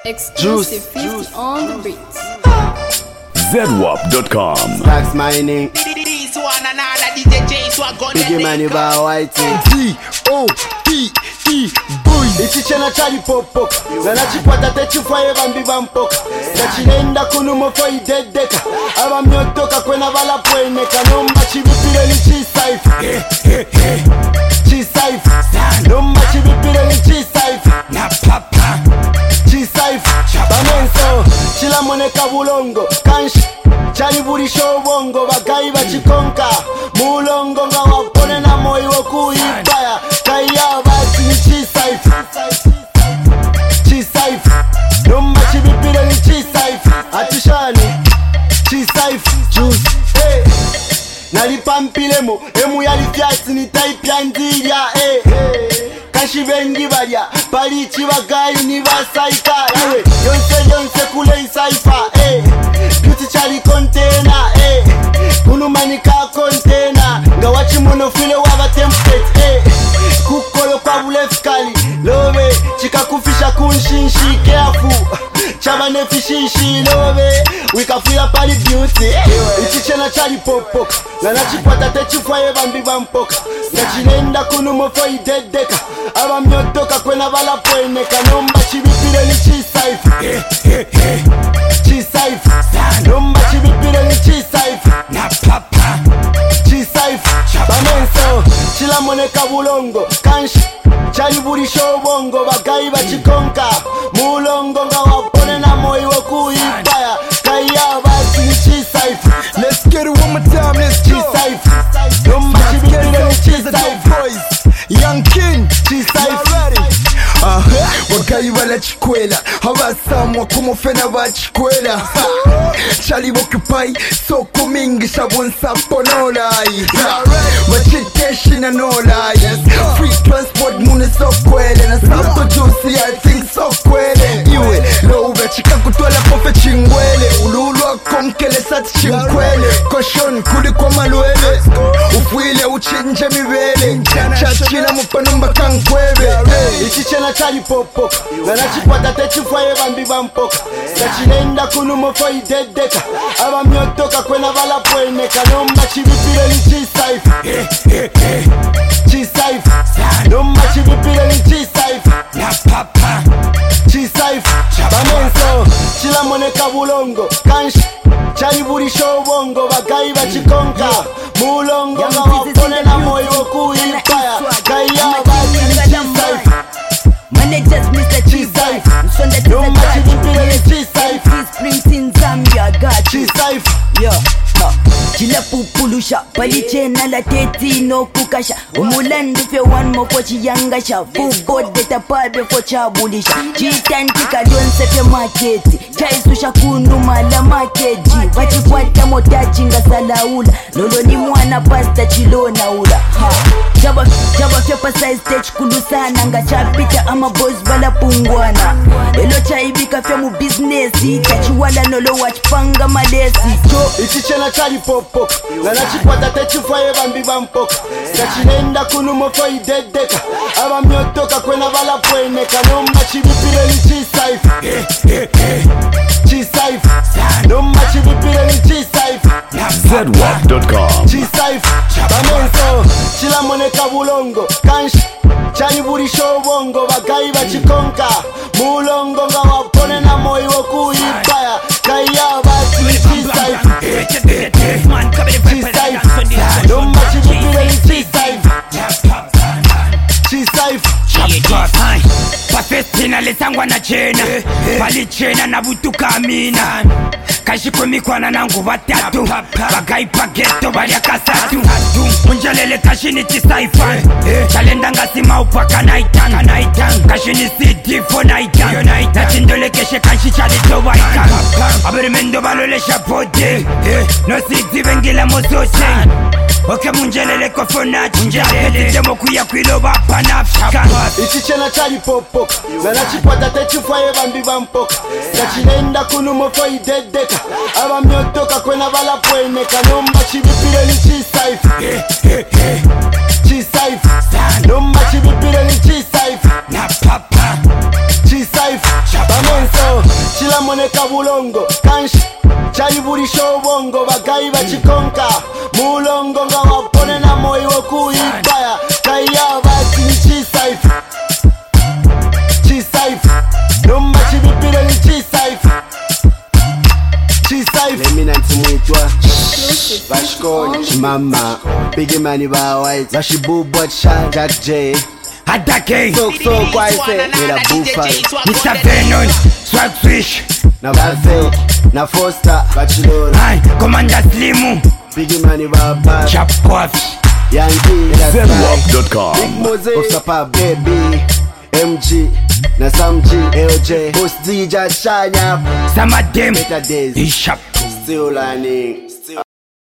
Exclusive feast on the beats. ZWAP.com. Tax mining. Biggie money by white. T-O-P-E boy. Ichichena chali popo. Nana chikwata techufaye bambi bampoka. Nachinenda kunumo for idedeka. Aba myotoka kwena bala pweneka. Nomba chibipire ni G-Cypher. G-Cypher. Nomba chibipire ni G-Cypher. Na papa G-Cypher. Bamenso chila moneka bulongo. Kanshi chali buri shobongo. Bagai bachikonka mulongo nga wapone na moyo kuibaya. Kaya basi ni G-Cypher. G-Cypher. Nomba chibipire ni G-Cypher. Atushani G-Cypher. Juice hey. Nalipampilemo emu yali fyasi ni type ya ndirya hey. Kashi bengi barya palichi bagayi ni basaika hey. Yonse kule isaifa hey. Beauty chali container hey. Kunumanika container nga wachi muno file waba template hey. Kukolo kwa bulefikali lobe chika kufisha kunshinshi careful chaba nefishishi lobe wikafia pali beauty ichichena chali popoka nana chikwata techufaye bambi bampoka nachinenda kunumo for idedeka aba myotoka kwena bala pweneka nomba chibipire ni G-Cypher. G-Cypher. Nomba chibipire ni G-Cypher. Na papa G-Cypher. Bamenso chila moneka bulongo. Kanshi chali buri shobongo. Bagai bachikonka mulongo nga wapone na moyo kuibaya. Kaya basi ni G-Cypher. Let's get it one more time, let's go. G-Cypher. Nomba chibipire ni G-Cypher. Young King G-Cypher. Wagayi balachikwela abasamwa kumufena bachikwela chali bokupai soko mingi shabonsapo nolai bachiteshi na nolai free transport mune sokwele na sampo juicy I think sokwele iwe lo bachika kutwala pofe chingwele ululwa konkele sati chinkwele koshon kuli kwa malwele ufwile uchinje mibele chachila mupanumba kankwebe ichichena chali popo nana chikwata techufaye bambi bampoka nachinenda kunumo for idedeka aba myotoka kwena bala pweneka nomba chibipire ni G-Cypher. G-Cypher. Nomba chibipire ni G-Cypher. Na papa G-Cypher. Bamenso chila moneka bulongo. Kanshi chali buri shobongo. Bagai bachikonka mulongo nga wapone na moyo kuibaya. Kaya basi ni G-Cypher. Managers Mr. G-Cypher. Nomba chibipire ni G-Cypher. Springs in Zambia, got G-Cypher. yeah. Chila pupulusha palichena la teti no kukasha umulandi fe one more for chiyangasha full god data pabe for chabulisha chitantika donse fe marketi chaisusha kunuma la marketi wachikwata motachinga salaula lolo ni mwana pasta chilona ula ha jaba fepa size stage kulusana nga chapita ama boys bala pungwana elo chaibika fe mu business chachiwala nolo wachpanga malesi ichichena chali popo nana chikwata techufaye bambi bampoka nachinenda kunumo for idedeka aba myotoka kwena bala pweneka nomba chibipire ni G-Cypher. G-Cypher. Nomba chibipire ni G-Cypher. ZWAP.com. G-Cypher. Bamenso chila moneka bulongo. Kanshi chali buri shobongo. Bagai bachikonka mulongo nga wapone na moyo kuibaya. Kaya basi ni G-Cypher. G-Cypher. Nomba chibipire ni G-Cypher. G-Cypher. Pafestina lesangwa na chena palichena na butuka mina kashikomikwana nangu batatu bagai pageto balya kasatu unjalele kashini G-Cypher chalenda ngasima upaka naitang kashini CD for naitang nachindole keshe kanshi chali tobaitang aberimendo balolesha pode no CD bengila mosose oke munjelele kofona chinjalele demo kuya kwiloba panafshaka ichichena chali popo nana chikwata techufaye bambi bampoka nachinenda kunumo for idedeka aba myotoka kwena bala pweneka nomba chibipire ni G-Cypher. G-Cypher. Nomba chibipire ni G-Cypher. Na papa G-Cypher. Bamenso Mama, Biggie Money by White, Rashi Boo Bot Shine, Jack J. Atake So quiet, with a boo fight. Mr. Venom, Swag Fish Na Vafe, na Foster, Bachelor. Aye, Commander Slimu Biggie Money by Bad, Chap Puffs Yankee, that's right. Big ZWAP.com. Mose, Osapa Baby, MG, na Sam G, AOJ, Post DJ Shanya, Some of them Better Days, is sharp. still learning.